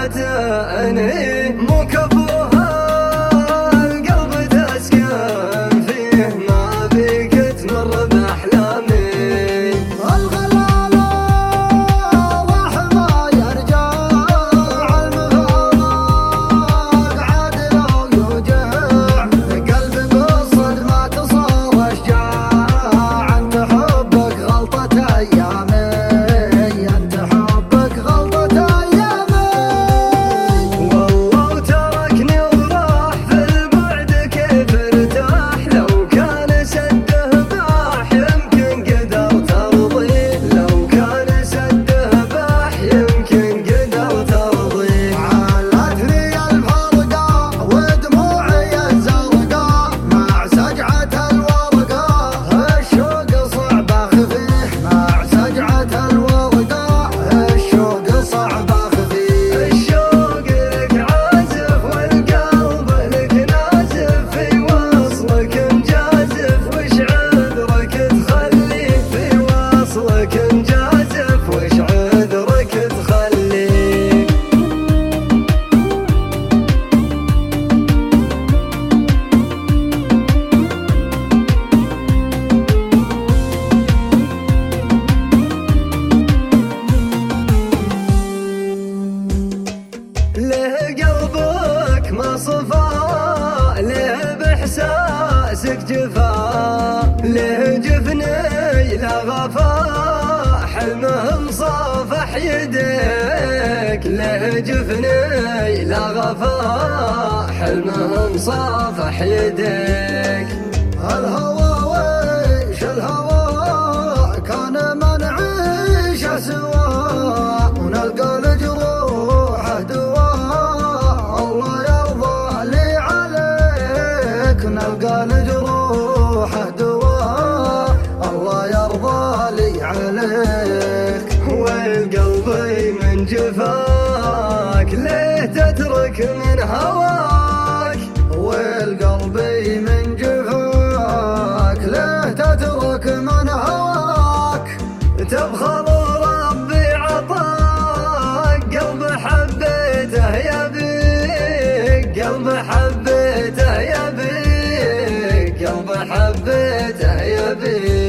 تأني مو كفوها القلب تسكن فيه ما بيك تمر بأحلامي له بإحساسك جفا له جفني لا غفا حلمه مصافح يديك له جفني لا غفا حلمه مصافح يديك الهوى ويش الهوى كان ما نعيش سوا ونلقى لجروحه دواء الله يرضى لي عليك نلقى لجروحه دواء الله يرضى لي عليك والقلبي من جفاك ليه تترك من هواك والقلبي من جفاك ليه تترك من هواك تبخل وربي عطاك قلب حبيته يبيك قلب حبيته يبيك قلب حبيته يبيك